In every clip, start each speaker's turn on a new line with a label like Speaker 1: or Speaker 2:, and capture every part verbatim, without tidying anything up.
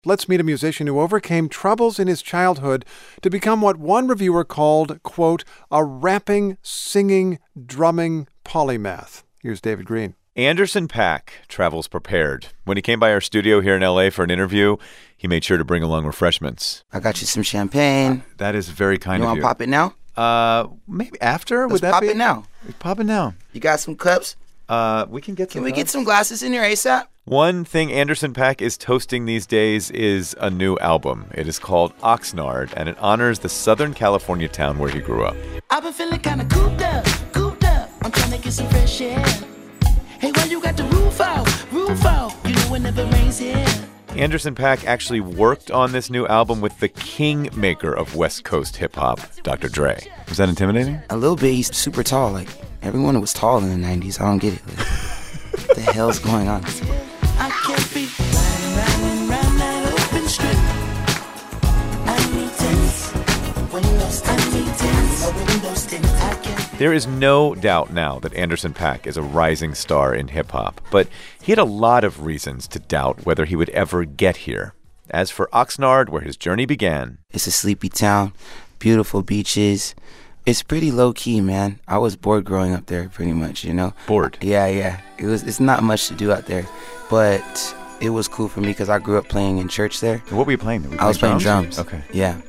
Speaker 1: Let's meet a musician who overcame troubles in his childhood to become what one reviewer called, quote, a rapping, singing, drumming polymath. Here's David Green.
Speaker 2: Anderson .Paak travels prepared. When he came by our studio here in L A for an interview, he made sure to bring along refreshments.
Speaker 3: I got you some champagne.
Speaker 2: Uh, that is very kind
Speaker 3: you
Speaker 2: of you.
Speaker 3: You want to pop it now?
Speaker 2: Uh, maybe after?
Speaker 3: Let's
Speaker 2: Would that
Speaker 3: pop
Speaker 2: be?
Speaker 3: it now.
Speaker 2: Pop it now.
Speaker 3: You got some cups?
Speaker 2: Uh, we can get some
Speaker 3: Can we
Speaker 2: cups.
Speaker 3: get some glasses in here ASAP?
Speaker 2: One thing Anderson .Paak is toasting these days is a new album. It is called Oxnard, and it honors the Southern California town where he grew up.
Speaker 4: I've been feeling kind of cooped up, cooped up. I'm trying to get some fresh air. Hey, why you got the roof out, roof out? You know it never rains here.
Speaker 2: Anderson .Paak actually worked on this new album with the kingmaker of West Coast hip-hop, Doctor Dre. Was that intimidating?
Speaker 3: A little bit. He's super tall. Like, everyone was tall in the nineties. I don't get it. Like, what the hell's going on?
Speaker 4: I can't be riding round that open strip. I need tints, windows, I need tints, windows tints. I can't.
Speaker 2: There is no doubt now that Anderson .Paak is a rising star in hip-hop, but he had a lot of reasons to doubt whether he would ever get here. As for Oxnard, where his journey began...
Speaker 3: It's a sleepy town, beautiful beaches. It's pretty low-key, man. I was bored growing up there, pretty much, you know?
Speaker 2: Bored?
Speaker 3: Yeah, yeah. It was. It's not much to do out there, but it was cool for me because I grew up playing in church there.
Speaker 2: What were you playing? Were you
Speaker 3: I was playing
Speaker 2: drums?
Speaker 3: drums.
Speaker 2: Okay.
Speaker 3: Yeah.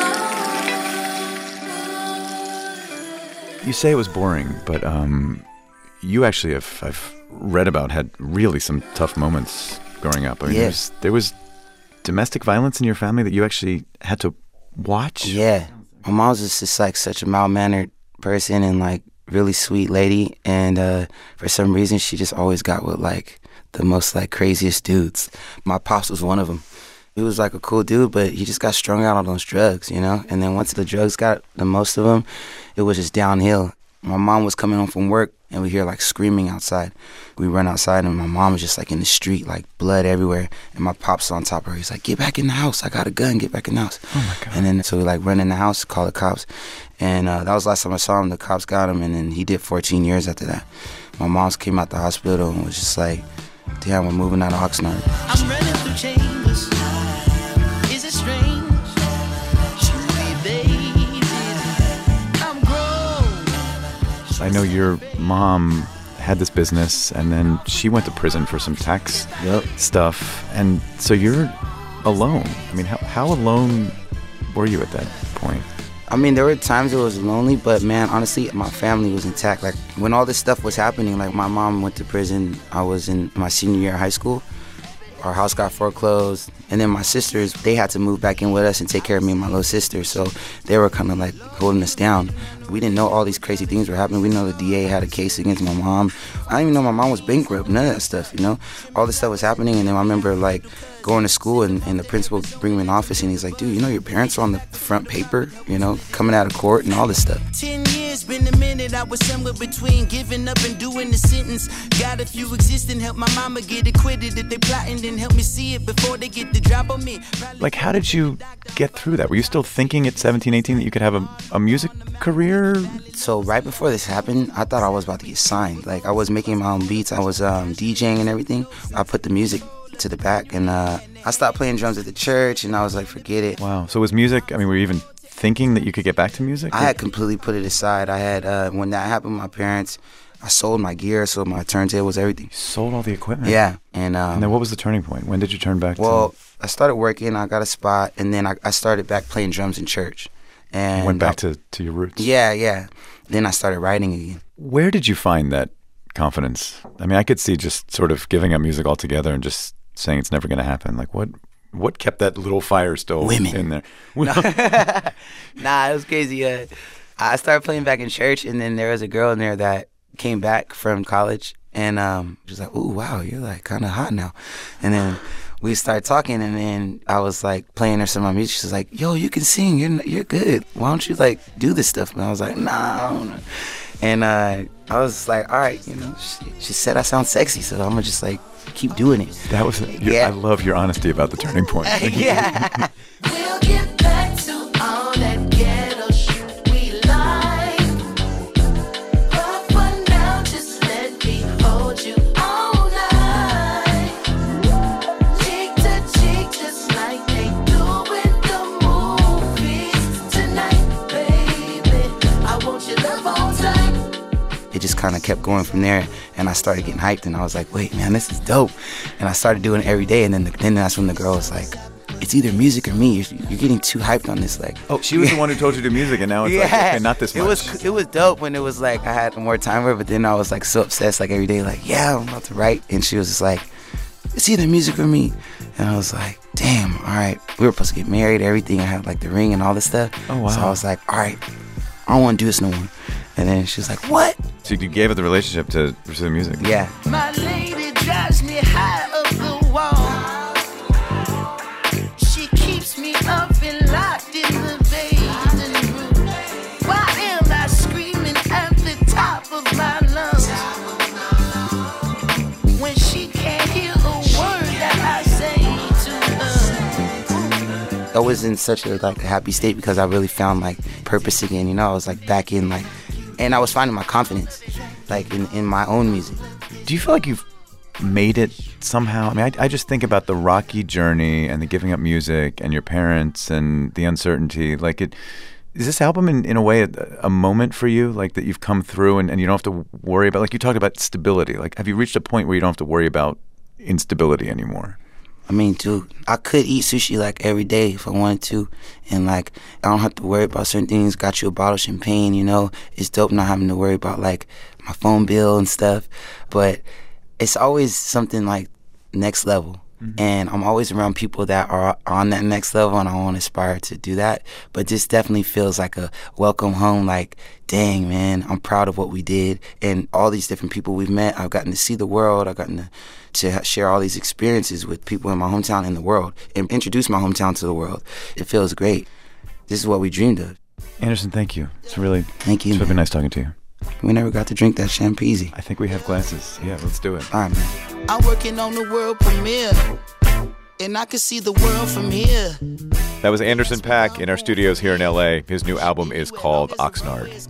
Speaker 2: You say it was boring, but um, you actually have, I've read about, had really some tough moments growing up. I mean,
Speaker 3: Yeah.
Speaker 2: there was, there was domestic violence in your family that you actually had to watch?
Speaker 3: Yeah. My mom was just like such a mild-mannered person and like really sweet lady. And uh, for some reason, she just always got with like the most like craziest dudes. My pops was one of them. He was like a cool dude, but he just got strung out on those drugs, you know? And then once the drugs got the most of him, it was just downhill. My mom was coming home from work, and we hear like screaming outside. We run outside, and my mom was just like in the street, like blood everywhere. And my pop's on top of her. He's like, get back in the house. I got a gun. Get back in the house.
Speaker 2: Oh, my God.
Speaker 3: And then so we like run in the house, call the cops. And uh, that was the last time I saw him. The cops got him, and then he did fourteen years after that. My mom came out the hospital and was just like, damn, we're moving out of Oxnard.
Speaker 4: I'm running through chambers. Is it strange? Should we, baby? I'm grown.
Speaker 2: I know your mom had this business, and then she went to prison for some tax
Speaker 3: Yep.
Speaker 2: stuff. And so you're alone. I mean, how, how alone were you at that point?
Speaker 3: I mean, there were times it was lonely, but man, honestly, my family was intact. Like, when all this stuff was happening, like, my mom went to prison. I was in my senior year of high school. Our house got foreclosed. And then my sisters, they had to move back in with us and take care of me and my little sister. So they were kind of like holding us down. We didn't know all these crazy things were happening. We know the D A had a case against my mom. I didn't even know my mom was bankrupt, none of that stuff, you know? All this stuff was happening, and then I remember, like, going to school, and, and the principal bring me in the office, and he's like, dude, you know your parents are on the front paper, you know, coming out of court and all this stuff.
Speaker 4: Ten years, been a minute. I was somewhere between giving up and doing the sentence. Got a few existing, help my mama get acquitted. If they plotting, then help me see it before they get the drop on me. Probably
Speaker 2: Like, how did you get through that? Were you still thinking at seventeen, eighteen that you could have a, a music career?
Speaker 3: So right before this happened, I thought I was about to get signed. Like, I was making my own beats. I was um, DJing and everything. I put the music to the back, and uh, I stopped playing drums at the church, and I was like, forget it.
Speaker 2: Wow. So was music, I mean, were you even thinking that you could get back to music?
Speaker 3: I had completely put it aside. I had, uh, when that happened with my parents, I sold my gear, sold my turntables, everything.
Speaker 2: You sold all the equipment?
Speaker 3: Yeah. And, um,
Speaker 2: And then what was the turning point? When did you turn back
Speaker 3: well,
Speaker 2: to...
Speaker 3: I started working, I got a spot, and then I, I started back playing drums in church. And
Speaker 2: You went back
Speaker 3: I,
Speaker 2: to, to your roots?
Speaker 3: Yeah, yeah. Then I started writing again.
Speaker 2: Where did you find that confidence? I mean, I could see just sort of giving up music altogether and just saying it's never going to happen. Like, what what kept that little fire still
Speaker 3: Women.
Speaker 2: in there?
Speaker 3: Nah, it was crazy. Uh, I started playing back in church, and then there was a girl in there that came back from college, and um, she was like, ooh, wow, you're like kind of hot now. And then we started talking, and then I was like playing her some of my music. She was like, yo, you can sing. You're you're good. Why don't you like do this stuff? And I was like, nah, I don't know. And uh, I was like, all right, you know, she, she said I sound sexy, so I'm gonna just like keep doing it.
Speaker 2: That was... your-
Speaker 3: Yeah.
Speaker 2: I love your honesty about the turning point.
Speaker 3: Yeah.
Speaker 4: We'll get back to all that ghetto shit we like. But for now, just let me hold you all night. Cheek to cheek, just like
Speaker 3: kind of kept going from there. And I started getting hyped, and I was like, wait, man, this is dope. And I started doing it every day. And then, the, then that's when the girl was like, it's either music or me. You're, you're getting too hyped on this. Like,
Speaker 2: oh, she was the one who told you to do music, and now it's
Speaker 3: yeah,
Speaker 2: like, okay, not this much.
Speaker 3: It was, it was dope when it was like I had more time with her, but then I was like so obsessed, like every day, like, yeah, I'm about to write. And she was just like, it's either music or me. And I was like, damn, all right. We were supposed to get married, everything. I had like the ring and all this stuff.
Speaker 2: Oh, wow.
Speaker 3: So I was like, all right, I don't want to do this no more. And then she was like, what?
Speaker 2: So you gave up the relationship to pursue music?
Speaker 3: Yeah.
Speaker 4: My lady drives me high up the wall. She keeps me up and locked in the basement room. Why am I screaming at the top of my lungs when she can't hear a word that I say to her?
Speaker 3: I was in such a like a happy state because I really found like purpose again. You know, I was like back in like, and I was finding my confidence, like in, in my own music.
Speaker 2: Do you feel like you've made it somehow? I mean, I, I just think about the rocky journey and the giving up music and your parents and the uncertainty. Like, it is this album in, in a way a, a moment for you, like that you've come through and, and you don't have to worry about, like you talked about stability. Like, have you reached a point where you don't have to worry about instability anymore?
Speaker 3: I mean, dude, I could eat sushi like every day if I wanted to, and like I don't have to worry about certain things. Got you a bottle of champagne, you know. It's dope not having to worry about like my phone bill and stuff, but it's always something like next level. Mm-hmm. And I'm always around people that are on that next level, and I want to aspire to do that. But this definitely feels like a welcome home, like, dang, man, I'm proud of what we did. And all these different people we've met, I've gotten to see the world. I've gotten to, to share all these experiences with people in my hometown and the world, and introduce my hometown to the world. It feels great. This is what we dreamed of.
Speaker 2: Anderson, thank you. It's really,
Speaker 3: thank you,
Speaker 2: it's really been nice talking to you.
Speaker 3: We never got to drink that Champagne.
Speaker 2: I think we have glasses. Yeah, let's do it.
Speaker 3: All right, man.
Speaker 4: I'm working on the world premiere, and I can see the world from here.
Speaker 2: That was Anderson .Paak in our studios here in L A. His new album is called Oxnard.